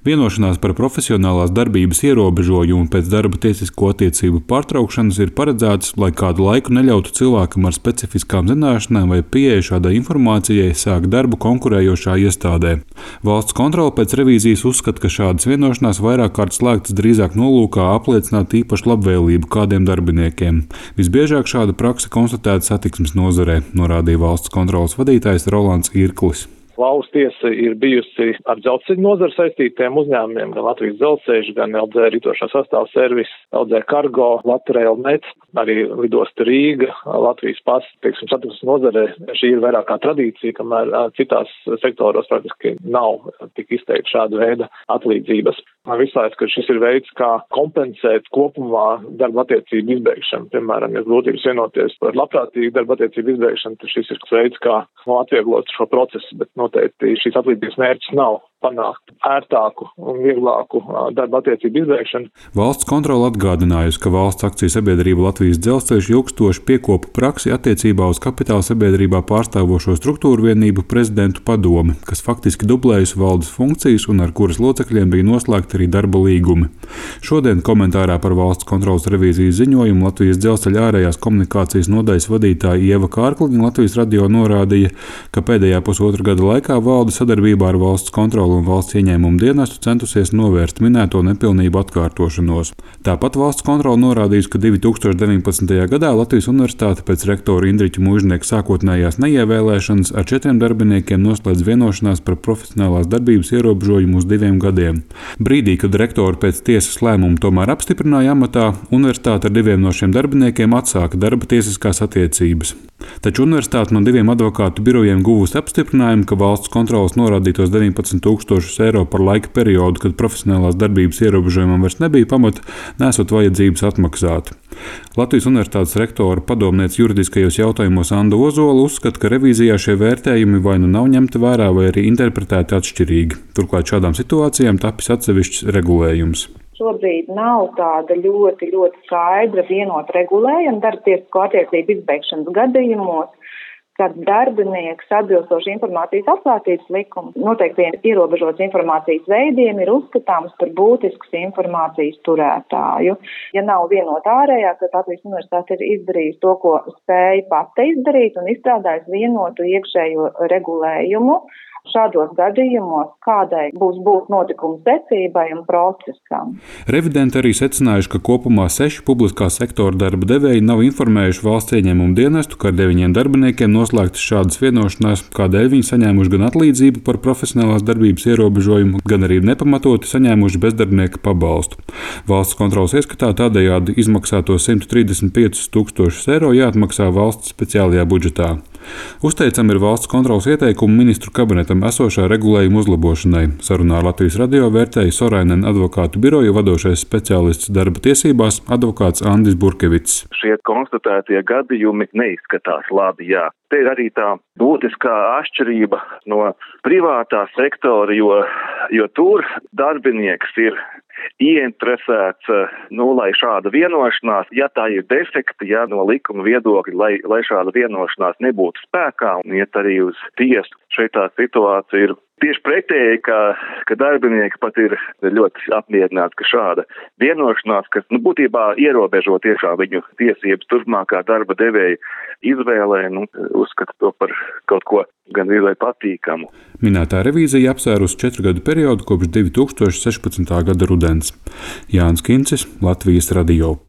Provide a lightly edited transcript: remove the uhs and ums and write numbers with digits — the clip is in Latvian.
Vienošanās par profesionālās darbības ierobežojumu pēc darba tiesisko attiecību pārtraukšanas ir paredzētas, lai kādu laiku neļautu cilvēkam ar specifiskām zināšanām vai pieeju šādai informācijai sākt darbu konkurējošā iestādē. Valsts kontrole pēc revīzijas uzskata, ka šādas vienošanās vairāk kārt slēgtas drīzāk nolūkā apliecināt īpašu labvēlību kādiem darbiniekiem. Visbiežāk šāda prakse konstatēta satiksmes nozarē, norādīja valsts kontroles vadītājs Rolands Irklis. Valsts tiesa ir bijusi ar dzelzceļa nozaru saistītiem uzņēmumiem, gan Latvijas dzelzceļš, gan LD ritošā sastāvs servis, LD Cargo, Latvijas Net, arī lidosta Rīga, Latvijas pasts, satiksmes nozarē. Šī ir vairāk kā tradīcija, kamēr citās sektoros praktiski nav tik izteikti šāda veida atlīdzības. Man visāds, ka šis ir veids, kā kompensēt kopumā darba attiecību izbeigšanu. Piemēram, ja grūtības vienoties par labprātīgu darba attiecību izbeigšanu, tad šis ir veids, kā atvieglot šo procesu, bet noteikti šīs atlīdzības mērķis nav panākt ērtāku un vieglāku darba attiecību izbeigšanu. Valsts kontrole atgādinājusi, ka valsts akciju sabiedrība Latvijas dzelzceļš ilgstoši piekopa praksi attiecībā uz kapitāla sabiedrībā pārstāvošo struktūru vienību prezidentu padomi, kas faktiski dublējusi valdes funkcijas un ar kuras locekļiem bija noslēgti arī darba līgumi. Šodien komentārā par valsts kontroles revīzijas ziņojumu Latvijas dzelzceļa ārējās komunikācijas nodaļas vadītāja Ieva Kārkliņa Latvijas radio norādīja, ka pēdējā pusotra gada laikā valde sadarbībā ar valsts kontroli un valsts ieņēmumu dienestu centusies novērst minēto nepilnību atkārtošanos. Tāpat valsts kontrole norādījusi, ka 2019. gadā Latvijas universitāte pēc rektora Indriķa Mužnieka sākotnējās neievēlēšanas ar 4 darbiniekiem noslēdz vienošanās par profesionālās darbības ierobežojumu uz 2 gadiem. Brīdī, kad rektori pēc tiesas lēmumu tomēr apstiprināja amatā, universitāte ar 2 no šiem darbiniekiem atsāka darba tiesiskās attiecības. Taču universitāte no 2 advokātu birojiem guvusi apstiprinājumu, ka valsts kontroles norādītos 19,000 eiro par laika periodu, kad profesionālās darbības ierobežojumam vairs nebija pamata, nesot vajadzības atmaksāt. Latvijas universitātes rektora padomniece juridiskajos jautājumos Anda Ozola uzskata, ka revīzijā šie vērtējumi vai nu nav ņemti vērā, vai arī interpretēti atšķirīgi. Turklāt šādām situācijām tapis atsevišķs regulējums. Šobrīd nav tāda ļoti skaidra vienota regulējuma darba tiesisko attiecību izbeigšanas gadījumos, kad darbinieks atbilstoši informācijas atklātības likuma noteiktiem ierobežotas informācijas veidiem ir uzskatāms par būtisks informācijas turētāju. Ja nav vienota ārējā, tad Latvijas universitāte ir izdarījusi to, ko spēja pati izdarīt un izstrādājusi vienotu iekšējo regulējumu. Šādos gadījumos kādai būs būt notikumu secībai un procesam. Revidenti arī secinājuši, ka kopumā 6 publiskā sektora darba devēji nav informējuši valsts ieņēmumu dienestu, ka ar 9 darbiniekiem noslēgtas šādas vienošanās, kādēļ viņi saņēmuši gan atlīdzību par profesionālās darbības ierobežojumu, gan arī nepamatoti saņēmuši bezdarbnieka pabalstu. Valsts kontroles ieskatā tādējādi izmaksāto 135,000 eiro jāatmaksā valsts speciālajā budžetā. Uzteicam ir valsts kontroles ieteikumu ministru kabinetam esošā regulējuma uzlabošanai. Sarunā ar Latvijas radio vērtēja Sorainen advokātu biroja vadošais speciālists darba tiesībās advokāts Andis Burkevits. Šie konstatētie gadījumi neizskatās labi, jā. Te ir arī tā būtiskā atšķirība no privātā sektora, jo tur darbinieks ir ieinteresēts, lai šāda vienošanās, ja tā ir defekti, no likuma viedokļa, lai šāda vienošanās nebūtu spēkā un iet arī uz tiesu. Šeit tā situācija ir tieši pretēji, ka darbinieki pat ir ļoti apmierināti, ka šāda vienošanās, kas būtībā ierobežo tiešām viņu tiesības turpmākā darba devēja izvēlē, uzskata to par kaut ko gan visai patīkamu. Minētā revīzija apsvērusi 4 gadu periodu kopš 2016. gada rudens. Jānis Kincis, Latvijas radio.